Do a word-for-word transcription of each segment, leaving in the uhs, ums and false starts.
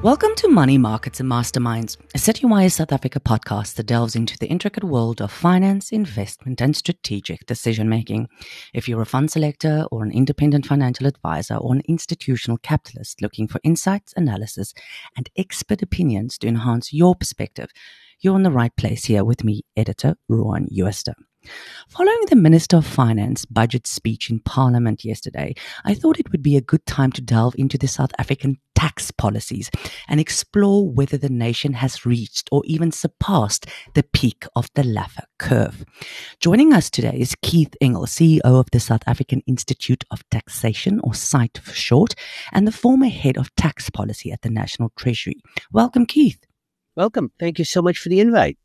Welcome to Money Markets and Masterminds, a Citywire South Africa podcast that delves into the intricate world of finance, investment, and strategic decision-making. If you're a fund selector or an independent financial advisor or an institutional capitalist looking for insights, analysis, and expert opinions to enhance your perspective, you're in the right place here with me, editor Rowan Uester. Following the Minister of Finance budget speech in Parliament yesterday, I thought it would be a good time to delve into the South African tax policies and explore whether the nation has reached or even surpassed the peak of the Laffer curve. Joining us today is Keith Engel, C E O of the South African Institute of Taxation, or SITE for short, and the former head of tax policy at the National Treasury. Welcome, Keith. Welcome. Thank you so much for the invite.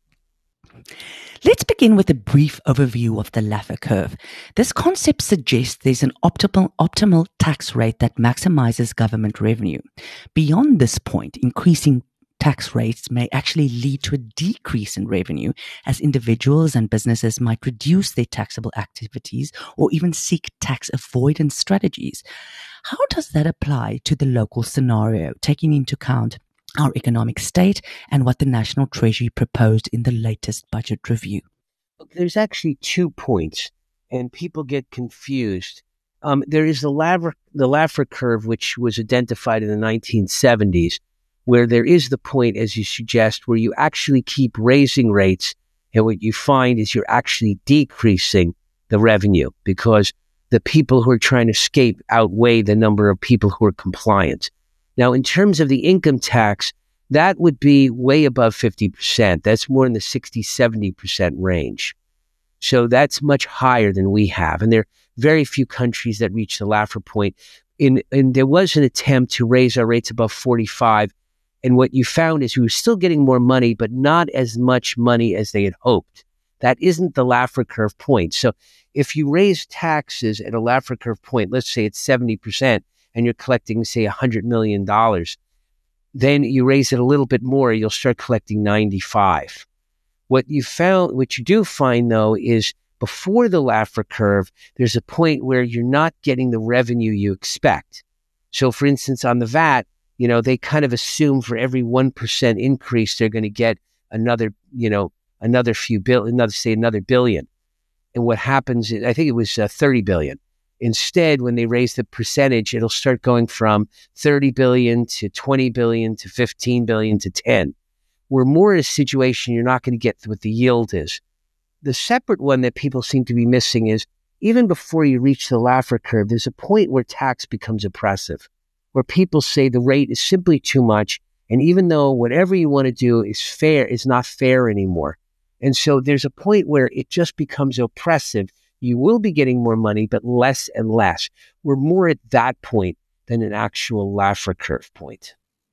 Let's begin with a brief overview of the Laffer curve. This concept suggests there's an optimal, optimal tax rate that maximizes government revenue. Beyond this point, increasing tax rates may actually lead to a decrease in revenue, as individuals and businesses might reduce their taxable activities or even seek tax avoidance strategies. How does that apply to the local scenario, taking into account our economic state and what the National Treasury proposed in the latest budget review? There's actually two points, and people get confused. Um, there is the Laffer, the Laffer curve, which was identified in the nineteen seventies, where there is the point, as you suggest, where you actually keep raising rates, and what you find is you're actually decreasing the revenue because the people who are trying to escape outweigh the number of people who are compliant. Now, in terms of the income tax, that would be way above fifty percent. That's more in the sixty, seventy percent range. So that's much higher than we have. And there are very few countries that reach the Laffer point. In, and there was an attempt to raise our rates above forty-five. And what you found is we were still getting more money, but not as much money as they had hoped. That isn't the Laffer curve point. So if you raise taxes at a Laffer curve point, let's say it's seventy percent, and you're collecting, say, one hundred million dollars, then you raise it a little bit more, you'll start collecting ninety-five. What you found, what you do find, though, is before the Laffer curve, there's a point where you're not getting the revenue you expect. So, for instance, on the V A T, you know, they kind of assume for every one percent increase, they're going to get another, you know, another few bill, another, say, another billion. And what happens, I think it was uh, thirty billion. Instead, when they raise the percentage, it'll start going from thirty billion to twenty billion to fifteen billion to ten. We're more in a situation you're not going to get what the yield is. The separate one that people seem to be missing is even before you reach the Laffer curve, there's a point where tax becomes oppressive, where people say the rate is simply too much. And even though whatever you want to do is fair, is not fair anymore. And so there's a point where it just becomes oppressive. You will be getting more money, but less and less. We're more at that point than an actual Laffer curve point.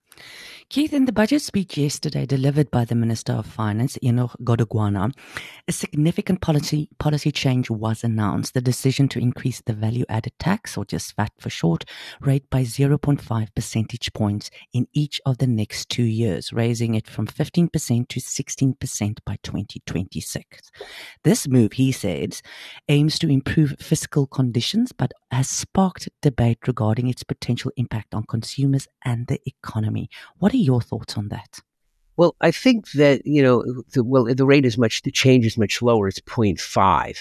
Keith, in the budget speech yesterday delivered by the Minister of Finance, Enoch Godongwana, a significant policy policy change was announced. The decision to increase the value-added tax, or just V A T for short, rate by zero point five percentage points in each of the next two years, raising it from fifteen percent to sixteen percent by twenty twenty-six. This move, he says, aims to improve fiscal conditions, but has sparked debate regarding its potential impact on consumers and the economy. What are your thoughts on that? Well, I think that, you know, the, well, the rate is much, the change is much lower. It's zero point five.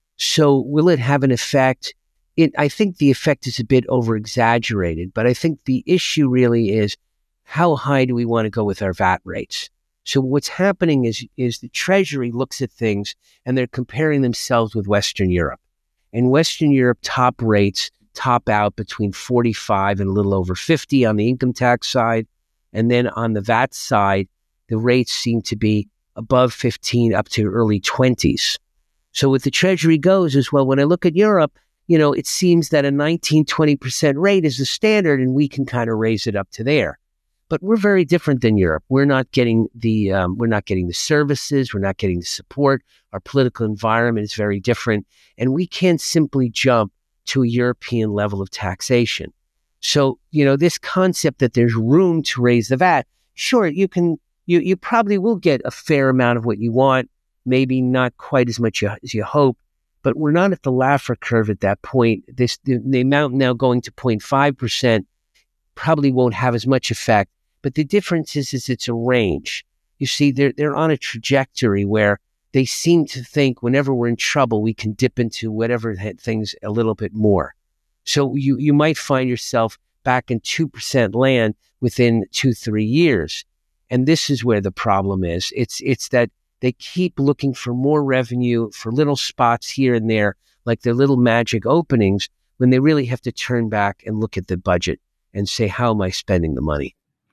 So will it have an effect? It, I think the effect is a bit over exaggerated, but I think the issue really is how high do we want to go with our V A T rates? So what's happening is, is the Treasury looks at things and they're comparing themselves with Western Europe. And Western Europe top rates top out between forty-five and a little over fifty on the income tax side. And then on the V A T side, the rates seem to be above fifteen up to early twenties. So what the Treasury goes is, well, when I look at Europe, you know, it seems that a nineteen, twenty percent rate is the standard and we can kind of raise it up to there. But we're very different than Europe. We're not getting the, um, we're not getting the services. We're not getting the support. Our political environment is very different. And we can't simply jump to a European level of taxation. So, you know, this concept that there's room to raise the V A T, sure, you can, you, you probably will get a fair amount of what you want, maybe not quite as much as you hope, but we're not at the Laffer curve at that point. This, the, the amount now going to zero point five percent probably won't have as much effect, But the difference is, is it's a range. You see, they're, they're on a trajectory where they seem to think whenever we're in trouble, we can dip into whatever things a little bit more. So you, you might find yourself back in two percent land within two, three years. And this is where the problem is. It's, it's that they keep looking for more revenue for little spots here and there, like their little magic openings, when they really have to turn back and look at the budget and say, how am I spending the money?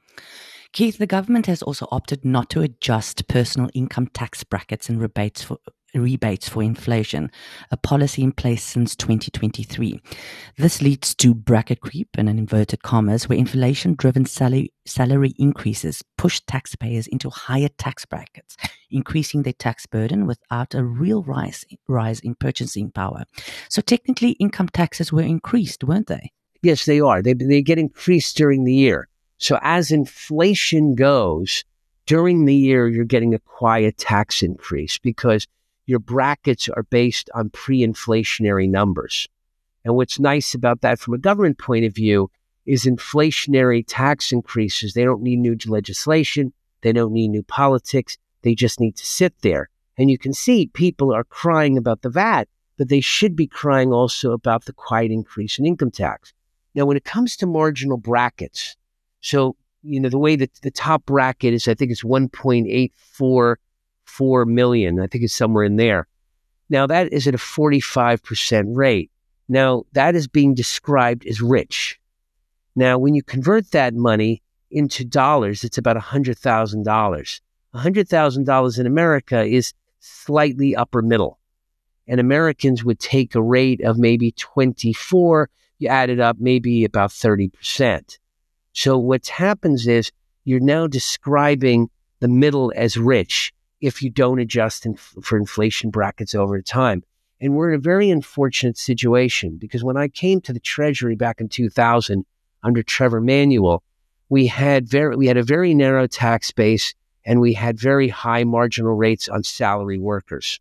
Keith, the government has also opted not to adjust personal income tax brackets and rebates for rebates for inflation, a policy in place since twenty twenty-three. This leads to bracket creep, in inverted commas, where inflation-driven salary, salary increases push taxpayers into higher tax brackets, increasing their tax burden without a real rise, rise in purchasing power. So technically, income taxes were increased, weren't they? Yes, they are. They, they get increased during the year. So as inflation goes, during the year, you're getting a quiet tax increase because your brackets are based on pre-inflationary numbers. And what's nice about that from a government point of view is inflationary tax increases. They don't need new legislation. They don't need new politics. They just need to sit there. And you can see people are crying about the V A T, but they should be crying also about the quiet increase in income tax. Now, when it comes to marginal brackets, so, you know, the way that the top bracket is, I think it's one point eight four four million. I think it's somewhere in there. Now, that is at a forty-five percent rate. Now, that is being described as rich. Now, when you convert that money into dollars, it's about one hundred thousand dollars. one hundred thousand dollars in America is slightly upper middle. And Americans would take a rate of maybe twenty-four. You add it up, maybe about thirty percent. So what happens is you're now describing the middle as rich if you don't adjust in, for inflation brackets over time. And we're in a very unfortunate situation because when I came to the Treasury back in two thousand under Trevor Manuel, we had very we had a very narrow tax base and we had very high marginal rates on salary workers.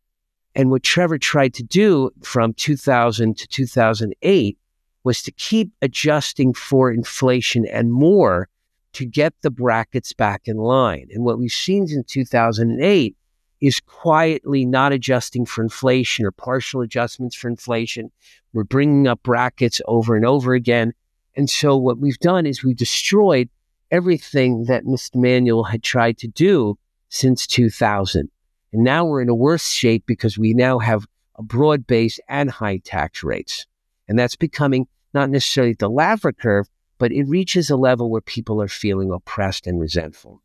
And what Trevor tried to do from two thousand to two thousand eight was to keep adjusting for inflation and more to get the brackets back in line. And what we've seen in two thousand eight is quietly not adjusting for inflation or partial adjustments for inflation. We're bringing up brackets over and over again. And so what we've done is we've destroyed everything that Mister Manuel had tried to do since two thousand. And now we're in a worse shape because we now have a broad base and high tax rates. And that's becoming not necessarily the Laffer curve, but it reaches a level where people are feeling oppressed and resentful.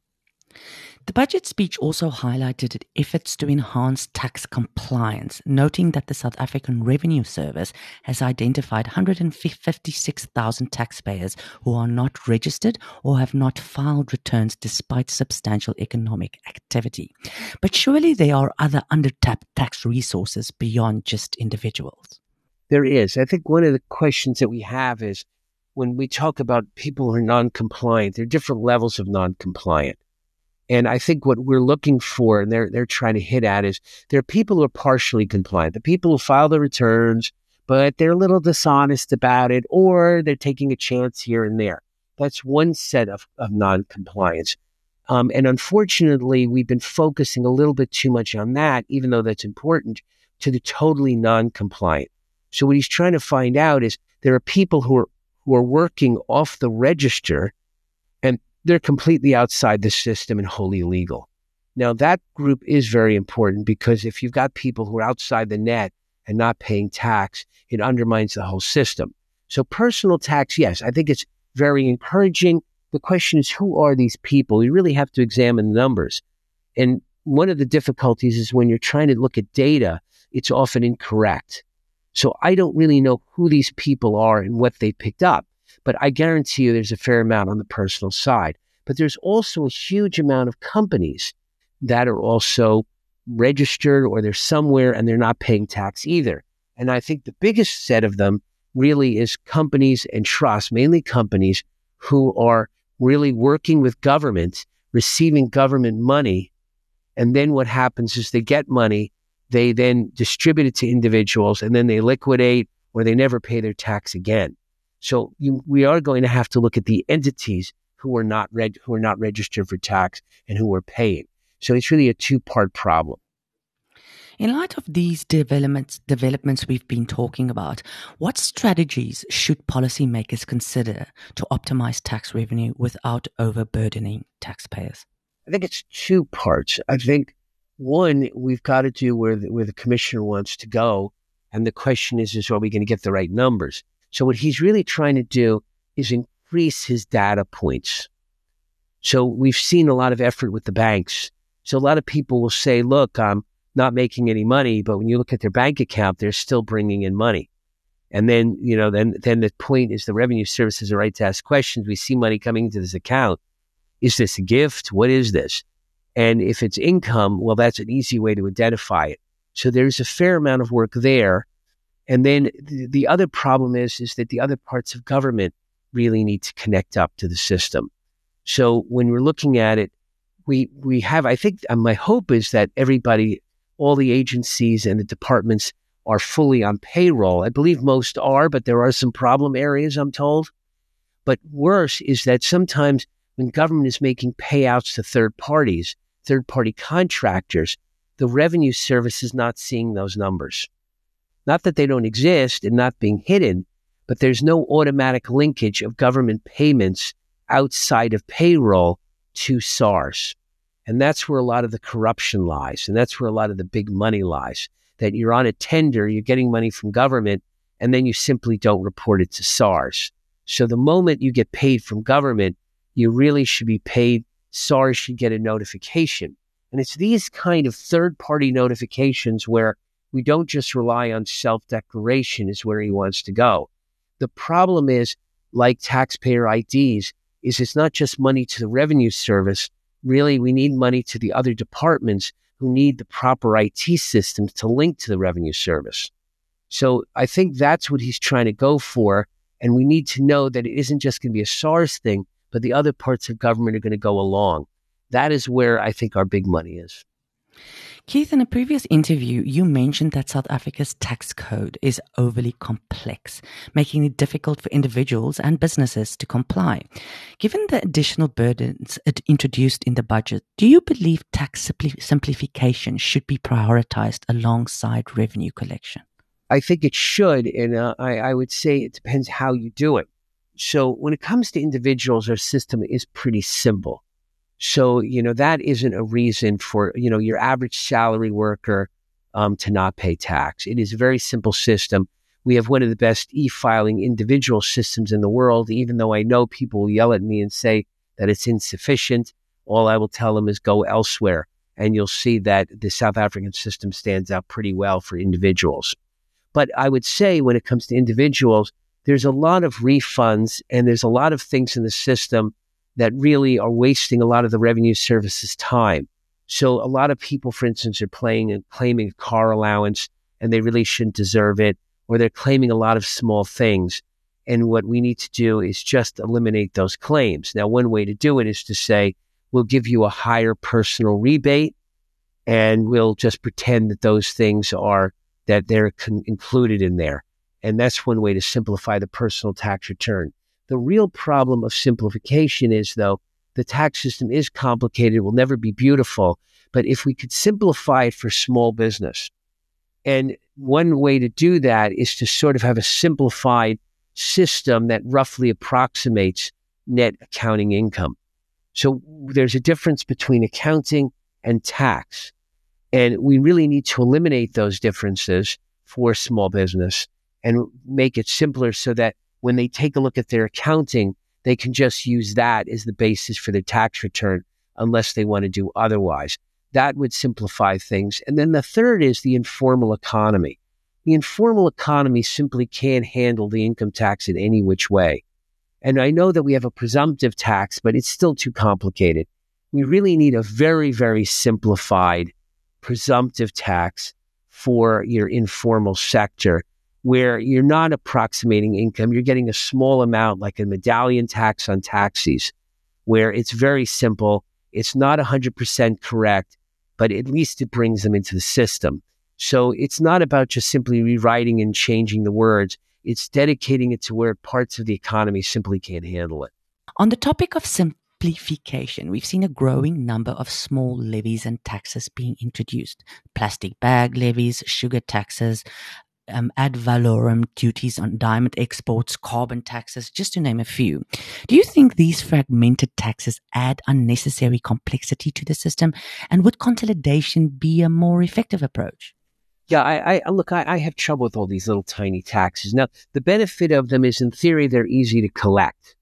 The budget speech also highlighted efforts to enhance tax compliance, noting that the South African Revenue Service has identified one hundred fifty-six thousand taxpayers who are not registered or have not filed returns despite substantial economic activity. But surely there are other under-tapped tax resources beyond just individuals. There is. I think one of the questions that we have is when we talk about people who are non-compliant, there are different levels of non-compliant. And I think what we're looking for and they're, they're trying to hit at is there are people who are partially compliant, the people who file the returns, but they're a little dishonest about it, or they're taking a chance here and there. That's one set of, of non-compliance. Um, and unfortunately, we've been focusing a little bit too much on that, even though that's important, to the totally non-compliant. So what he's trying to find out is there are people who are who are working off the register and they're completely outside the system and wholly illegal. Now that group is very important because if you've got people who are outside the net and not paying tax, it undermines the whole system. So personal tax, yes, I think it's very encouraging. The question is, who are these people? You really have to examine the numbers. And one of the difficulties is when you're trying to look at data, it's often incorrect. So I don't really know who these people are and what they picked up, but I guarantee you there's a fair amount on the personal side. But there's also a huge amount of companies that are also registered or they're somewhere and they're not paying tax either. And I think the biggest set of them really is companies and trusts, mainly companies who are really working with government, receiving government money. And then what happens is they get money, they then distribute it to individuals, and then they liquidate or they never pay their tax again. So you, we are going to have to look at the entities who are not reg- who are not registered for tax and who are paying. So it's really a two-part problem. In light of these developments, developments we've been talking about, what strategies should policymakers consider to optimize tax revenue without overburdening taxpayers? I think it's two parts. I think, one, we've got to do where the, where the commissioner wants to go. And the question is, is are we going to get the right numbers? So what he's really trying to do is increase his data points. So we've seen a lot of effort with the banks. So a lot of people will say, look, I'm not making any money, but when you look at their bank account, they're still bringing in money. And then, you know, then, then the point is the revenue service has a right to ask questions. We see money coming into this account. Is this a gift? What is this? And if it's income, well, that's an easy way to identify it. So there's a fair amount of work there. And then the, the other problem is, is that the other parts of government really need to connect up to the system. So when we're looking at it, we, we have, I think uh, my hope is that everybody, all the agencies and the departments are fully on payroll. I believe most are, but there are some problem areas, I'm told. But worse is that sometimes when government is making payouts to third parties, third-party contractors, the revenue service is not seeing those numbers. Not that they don't exist and not being hidden, but there's no automatic linkage of government payments outside of payroll to S A R S. And that's where a lot of the corruption lies. And that's where a lot of the big money lies. That you're on a tender, you're getting money from government, and then you simply don't report it to S A R S. So the moment you get paid from government, you really should be paid. S A R S should get a notification. And it's these kind of third-party notifications where we don't just rely on self-declaration is where he wants to go. The problem is, like taxpayer I Ds, is it's not just money to the revenue service. Really, we need money to the other departments who need the proper I T systems to link to the revenue service. So I think that's what he's trying to go for. And we need to know that it isn't just going to be a S A R S thing, but the other parts of government are going to go along. That is where I think our big money is. Keith, in a previous interview, you mentioned that South Africa's tax code is overly complex, making it difficult for individuals and businesses to comply. Given the additional burdens it introduced in the budget, do you believe tax simpli- simplification should be prioritized alongside revenue collection? I think it should, and uh, I, I would say it depends how you do it. So when it comes to individuals, our system is pretty simple. So, you know, that isn't a reason for, you know, your average salary worker um, to not pay tax. It is a very simple system. We have one of the best e-filing individual systems in the world, even though I know people will yell at me and say that it's insufficient. All I will tell them is go elsewhere, and you'll see that the South African system stands out pretty well for individuals. But I would say when it comes to individuals, there's a lot of refunds and there's a lot of things in the system that really are wasting a lot of the revenue service's time. So a lot of people, for instance, are playing and claiming a car allowance and they really shouldn't deserve it, or they're claiming a lot of small things. And what we need to do is just eliminate those claims. Now, one way to do it is to say, we'll give you a higher personal rebate and we'll just pretend that those things are, that they're con- included in there. And that's one way to simplify the personal tax return. The real problem of simplification is, though, the tax system is complicated. It will never be beautiful. But if we could simplify it for small business, and one way to do that is to sort of have a simplified system that roughly approximates net accounting income. So there's a difference between accounting and tax. And we really need to eliminate those differences for small business and make it simpler so that when they take a look at their accounting, they can just use that as the basis for their tax return unless they want to do otherwise. That would simplify things. And then the third is the informal economy. The informal economy simply can't handle the income tax in any which way. And I know that we have a presumptive tax, but it's still too complicated. We really need a very, very simplified presumptive tax for your informal sector, where you're not approximating income. You're getting a small amount, like a medallion tax on taxis, where it's very simple. It's not one hundred percent correct, but at least it brings them into the system. So it's not about just simply rewriting and changing the words. It's dedicating it to where parts of the economy simply can't handle it. On the topic of simplification, we've seen a growing number of small levies and taxes being introduced. Plastic bag levies, sugar taxes, um, ad valorem duties on diamond exports, carbon taxes, just to name a few. Do you think these fragmented taxes add unnecessary complexity to the system? And would consolidation be a more effective approach? Yeah, I, I look, I, I have trouble with all these little tiny taxes. Now, the benefit of them is, in theory, they're easy to collect.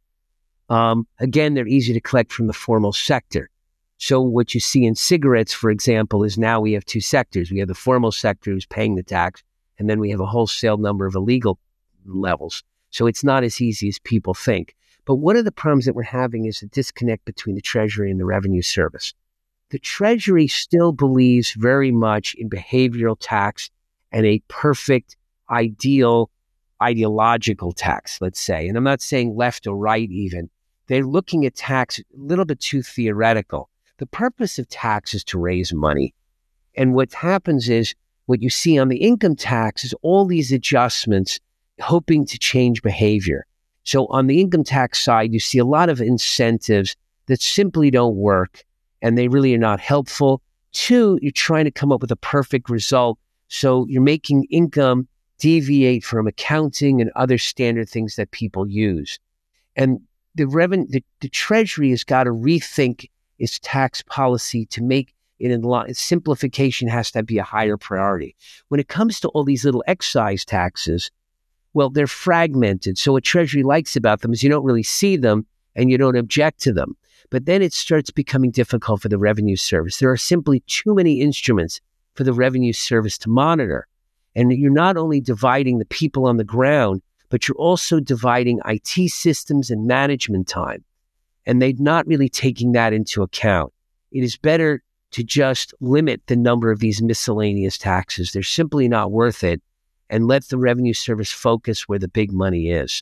Um, again, they're easy to collect from the formal sector. So what you see in cigarettes, for example, is now we have two sectors. We have the formal sector who's paying the tax, and then we have a wholesale number of illegal levels. So it's not as easy as people think. But one of the problems that we're having is a disconnect between the Treasury and the Revenue Service. The Treasury still believes very much in behavioral tax and a perfect, ideal, ideological tax, let's say. And I'm not saying left or right even. They're looking at tax a little bit too theoretical. The purpose of tax is to raise money. And what happens is, what you see on the income tax is all these adjustments hoping to change behavior. So on the income tax side, you see a lot of incentives that simply don't work, and they really are not helpful. Two, you're trying to come up with a perfect result. So you're making income deviate from accounting and other standard things that people use. And the revenue, the, the Treasury has got to rethink its tax policy to make it in line. Simplification has to be a higher priority. When it comes to all these little excise taxes, well, they're fragmented. So what Treasury likes about them is you don't really see them and you don't object to them. But then it starts becoming difficult for the Revenue Service. There are simply too many instruments for the Revenue Service to monitor. And you're not only dividing the people on the ground, but you're also dividing I T systems and management time. And they're not really taking that into account. It is better to just limit the number of these miscellaneous taxes. They're simply not worth it. And let the Revenue Service focus where the big money is.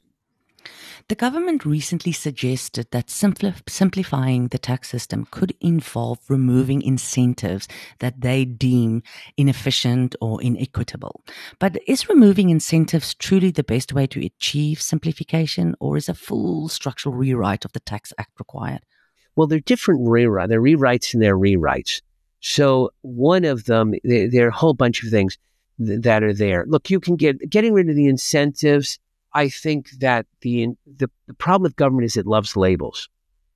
The government recently suggested that simpli- simplifying the tax system could involve removing incentives that they deem inefficient or inequitable. But is removing incentives truly the best way to achieve simplification, or is a full structural rewrite of the Tax Act required? Well, they're different rewrites. They're rewrites and they're rewrites. So one of them, there, there are a whole bunch of things th- that are there. Look, you can get, getting rid of the incentives. I think that the, the the problem with government is it loves labels.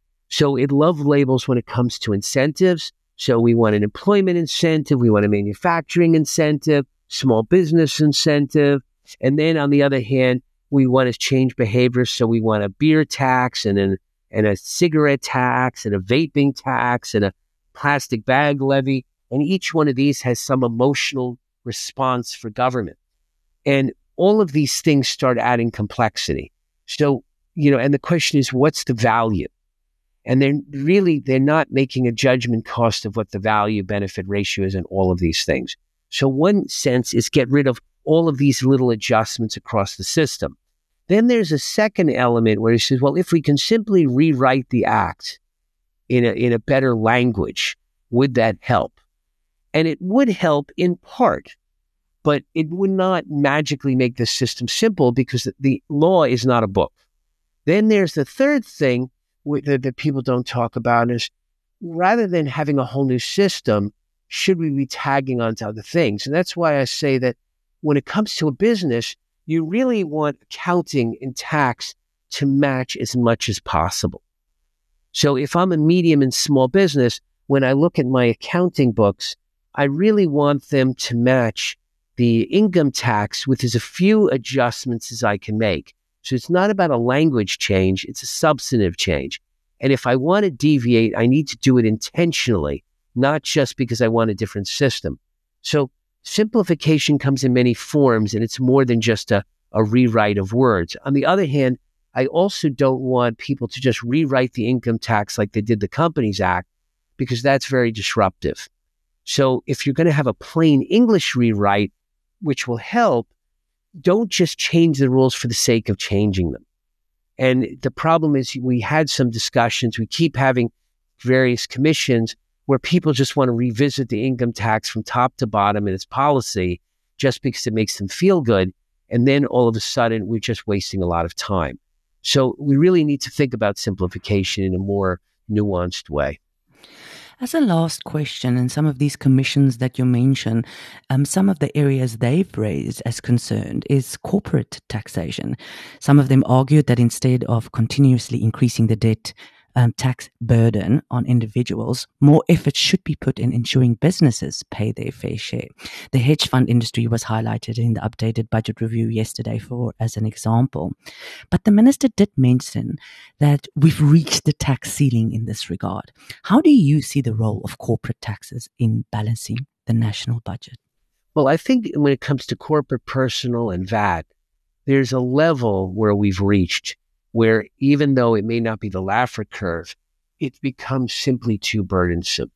So it loves labels when it comes to incentives. So we want an employment incentive, we want a manufacturing incentive, small business incentive. And then on the other hand, we want to change behavior. So we want a beer tax and an, and a cigarette tax and a vaping tax and a plastic bag levy. And each one of these has some emotional response for government. And all of these things start adding complexity. So, you know, and the question is, what's the value? And they're really, they're not making a judgment cost of what the value benefit ratio is in all of these things. So one sense is get rid of all of these little adjustments across the system. Then there's a second element where he says, well, if we can simply rewrite the act in a, in a better language, would that help? And it would help in part. But it would not magically make the system simple because the law is not a book. Then there's the third thing that, that people don't talk about is rather than having a whole new system, should we be tagging onto other things? And that's why I say that when it comes to a business, you really want accounting and tax to match as much as possible. So if I'm a medium and small business, when I look at my accounting books, I really want them to match the income tax with as a few adjustments as I can make. So it's not about a language change, it's a substantive change. And if I want to deviate, I need to do it intentionally, not just because I want a different system. So simplification comes in many forms, and it's more than just a, a rewrite of words. On the other hand, I also don't want people to just rewrite the income tax like they did the Companies Act, because that's very disruptive. So if you're going to have a plain English rewrite, which will help, don't just change the rules for the sake of changing them. And the problem is we had some discussions, we keep having various commissions where people just want to revisit the income tax from top to bottom in its policy just because it makes them feel good. And then all of a sudden, we're just wasting a lot of time. So we really need to think about simplification in a more nuanced way. As a last question, in some of these commissions that you mentioned, um, some of the areas they've raised as concerned is corporate taxation. Some of them argued that instead of continuously increasing the debt um, tax burden on individuals, more effort should be put in ensuring businesses pay their fair share. The hedge fund industry was highlighted in the updated budget review yesterday for as an example. But the minister did mention that we've reached the tax ceiling in this regard. How do you see the role of corporate taxes in balancing the national budget? Well, I think when it comes to corporate, personal, and V A T, there's a level where we've reached where even though it may not be the Laffer curve, it becomes simply too burdensome.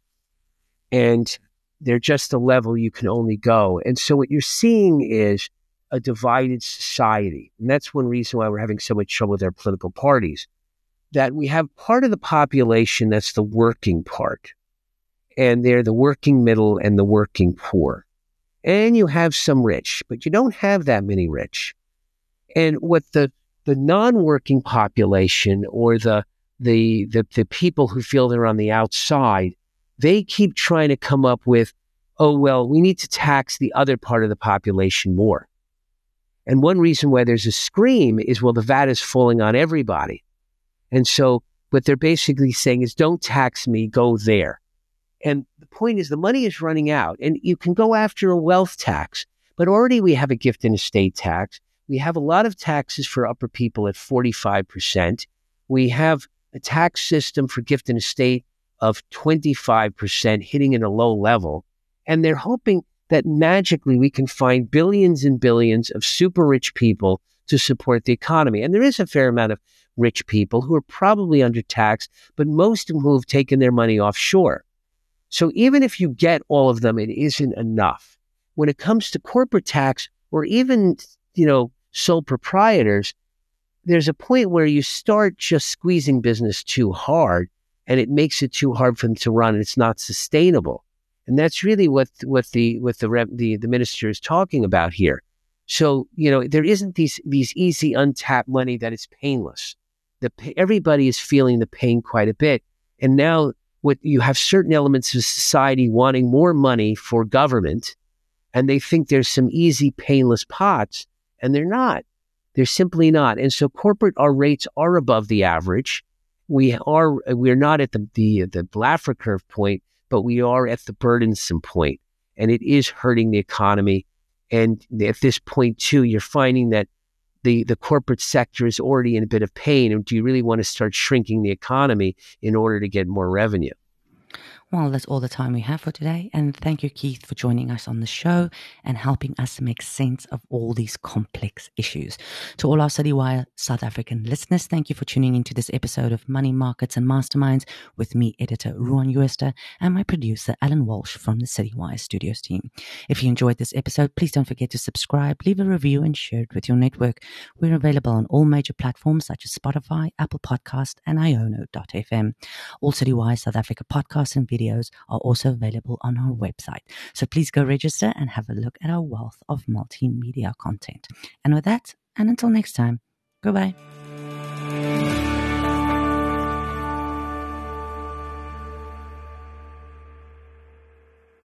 And they're just a level you can only go. And so what you're seeing is a divided society. And that's one reason why we're having so much trouble with our political parties, that we have part of the population that's the working part. And they're the working middle and the working poor. And you have some rich, but you don't have that many rich. And what the the non-working population or the, the the the people who feel they're on the outside, they keep trying to come up with, oh, well, we need to tax the other part of the population more. And one reason why there's a scream is, well, the V A T is falling on everybody. And so what they're basically saying is, don't tax me, go there. And the point is the money is running out, and you can go after a wealth tax, but already we have a gift and estate tax. We have a lot of taxes for upper people at forty-five percent. We have a tax system for gift and estate of twenty-five percent, hitting at a low level. And they're hoping that magically we can find billions and billions of super rich people to support the economy. And there is a fair amount of rich people who are probably undertaxed, but most of them who have taken their money offshore. So even if you get all of them, it isn't enough. When it comes to corporate tax or even, you know, sole proprietors, there's a point where you start just squeezing business too hard and it makes it too hard for them to run and it's not sustainable. And that's really what, what the, what the, the, the minister is talking about here. So, you know, there isn't these, these easy untapped money that is painless. The, everybody is feeling the pain quite a bit. And now what you have certain elements of society wanting more money for government, and they think there's some easy, painless pots. And they're not. They're simply not. And so corporate, our rates are above the average. We are, we're not at the, the, the Laffer curve point, but we are at the burdensome point. And it is hurting the economy. And at this point too, you're finding that the, the corporate sector is already in a bit of pain. And do you really want to start shrinking the economy in order to get more revenue? Well, that's all the time we have for today. And thank you, Keith, for joining us on the show and helping us make sense of all these complex issues. To all our CityWire South African listeners, thank you for tuning into this episode of Money Markets and Masterminds with me, editor Ruan Uester, and my producer, Alan Walsh from the CityWire Studios team. If you enjoyed this episode, please don't forget to subscribe, leave a review, and share it with your network. We're available on all major platforms such as Spotify, Apple Podcast, and iono dot f m. All CityWire South Africa podcasts and videos are also available on our website. So please go register and have a look at our wealth of multimedia content. And with that, and until next time, goodbye.